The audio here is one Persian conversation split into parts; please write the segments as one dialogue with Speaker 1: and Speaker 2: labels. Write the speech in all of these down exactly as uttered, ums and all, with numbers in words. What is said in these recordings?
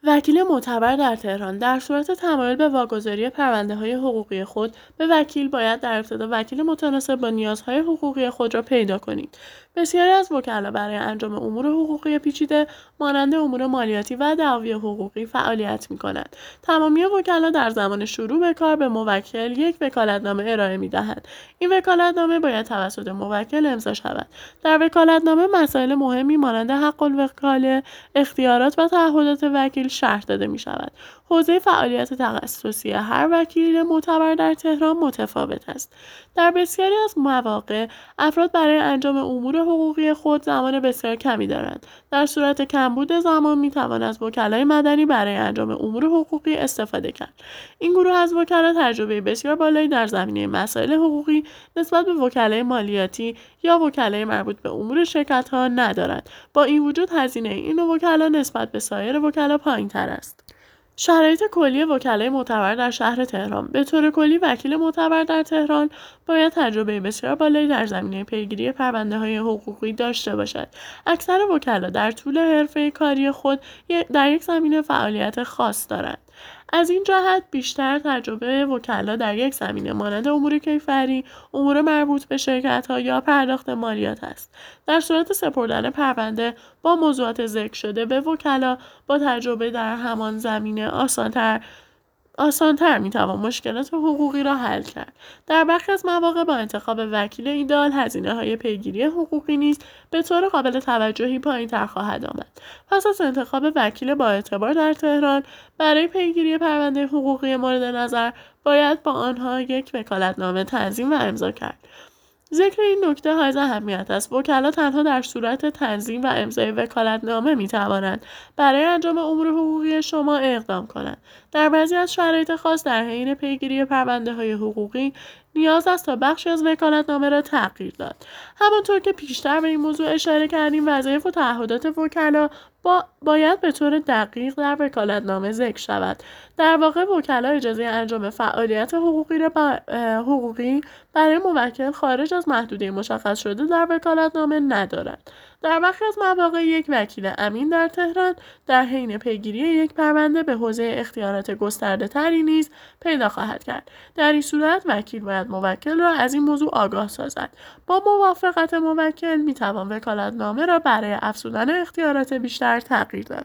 Speaker 1: وکیل معتبر در تهران در صورت تمایل به واگذاری پرونده‌های حقوقی خود به وکیل باید در ابتدا وکیل متناسب با نیازهای حقوقی خود را پیدا کنید. بسیاری از وکلا برای انجام امور حقوقی پیچیده مانند امور مالیاتی و دعاوی حقوقی فعالیت می‌کنند. تمامی وکلا در زمان شروع به کار به موکل یک وکالتنامه ارائه می‌دهند. این وکالتنامه باید توسط موکل امضا شود. در وکالتنامه مسائل مهمی مانند حق الوکاله، اختیارات و تعهدات وکیل شرح داده می شود. حوزه فعالیت تخصصی هر وکیل معتبر در تهران متفاوت است. در بسیاری از مواقع افراد برای انجام امور حقوقی خود زمان بسیار کمی دارند. در صورت کمبود زمان می توان از وکلای مدنی برای انجام امور حقوقی استفاده کرد. این گروه از وکلا تجربه بسیار بالایی در زمینه مسائل حقوقی نسبت به وکلای مالیاتی یا وکلای مربوط به امور شرکت‌ها ندارند. با این وجود هزینه این وکلا نسبت به سایر وکلا پایین‌تر است. شرایط کلی وکلای معتبر در شهر تهران. به طور کلی وکیل معتبر در تهران باید تجربه بسیار بالایی در زمینه پیگیری پرونده‌های حقوقی داشته باشد. اکثر وکلا در طول حرفه کاری خود در یک زمینه فعالیت خاص دارند. از این جهت بیشتر تجربه وکلا در یک زمینه مانند امور کیفری، امور مربوط به شرکت‌ها یا پرداخت مالیات است. در صورت سپردن پرونده با موضوعات ذکر شده به وکلا با تجربه در همان زمینه آسان‌تر آسان‌تر می‌توان مشکلات حقوقی را حل کرد. در برخی از مواقع با انتخاب وکیل ایده‌آل هزینه‌های پیگیری حقوقی نیز به طور قابل توجهی پایین‌تر خواهد آمد. پس از انتخاب وکیل با اعتبار در تهران برای پیگیری پرونده حقوقی مورد نظر باید با آنها یک وکالتنامه تنظیم و امضا کرد. ذکر این نکته حائز اهمیت است. وکلا تنها در صورت تنظیم و امضای وکالتنامه می‌توانند برای انجام امور حقوقی شما اقدام کنند. در بعضی از شرایط خاص در حین پیگیری پرونده‌های حقوقی نیاز است تا بخشی از وکالتنامه را تغییر داد. همانطور که پیشتر به این موضوع اشاره کردیم، وظایف و تعهدات وکلا با باید به طور دقیق در وکالتنامه ذکر شود. در واقع وکلا اجازه انجام فعالیت حقوقی را با حقوقی برای موکل خارج از محدوده مشخص شده در وکالتنامه ندارد. در برخی از مواقع یک وکیل امین در تهران در حین پیگیری یک پرونده به حوزه اختیارات گسترده تری نیز پیدا خواهد کرد. در این صورت وکیل باید موکل را از این موضوع آگاه سازد. با موافقت موکل میتوان وکالتنامه را برای افزودن اختیارات بیشتر تغییر داد.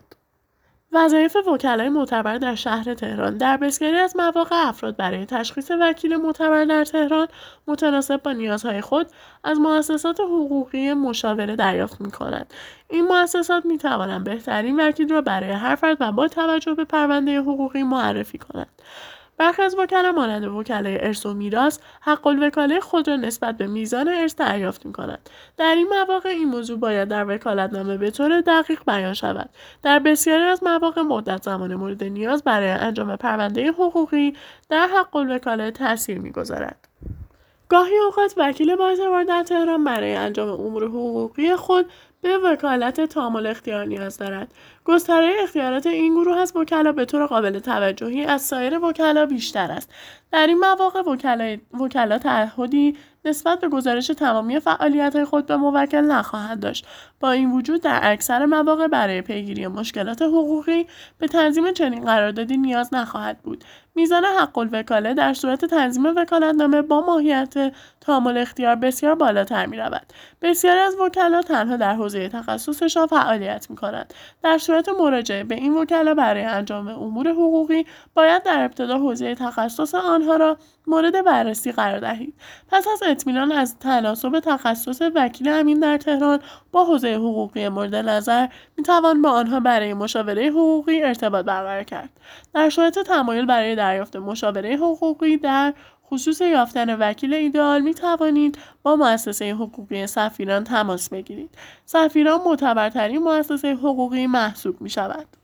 Speaker 1: وظایف وکلای معتبر در شهر تهران. در بسیاری از مواقع افراد برای تشخیص وکیل معتبر در تهران متناسب با نیازهای خود از مؤسسات حقوقی مشاوره دریافت می‌کنند. این مؤسسات می‌توانند بهترین وکیل را برای هر فرد و با توجه به پرونده حقوقی معرفی کنند. برخی از وکلا مانند وکلای ارث و میراث حق الوکاله خود را نسبت به میزان ارث دریافت می‌کنند. در این مواقع این موضوع باید در وکالتنامه به طور دقیق بیان شود. در بسیاری از مواقع مدت زمان مورد نیاز برای انجام پرونده حقوقی در حق الوکاله تاثیر می‌گذارد. گاهی اوقات وکیل با اعتبار در تهران برای انجام امور حقوقی خود به وکالت تامل اختیار نیاز دارد. گستره اختیارات این گروه از وکلا به طور قابل توجهی از سایر وکلا بیشتر است. در این مواقع وکلا وکلا تعهدی نسبت به گزارش تمامی فعالیت‌های خود به موکل نخواهد داشت. با این وجود در اکثر مواقع برای پیگیری مشکلات حقوقی به تنظیم چنین قراردادی نیاز نخواهد بود. میزان حق الوکاله در صورت تنظیم وکالتنامه با ماهیت تامل اختیار بسیار بالاتر می‌رود. بسیاری از وکلا تنها در حوزه تخصصشان فعالیت می‌کنند. در صورت مراجعه به این وکلا برای انجام امور حقوقی باید در ابتدا حوزه تخصص آنها را مورد بررسی قرار دهید. پس از اطمینان از تناسب تخصص وکیل امین در تهران با حوزه حقوقی مورد نظر میتوان با آنها برای مشاوره حقوقی ارتباط برقرار کرد. در صورت تمایل برای دریافت مشاوره حقوقی در خصوص یافتن وکیل ایدئال می توانید با مؤسسه حقوقی سفیران تماس بگیرید. سفیران معتبرترین مؤسسه حقوقی محسوب می شود.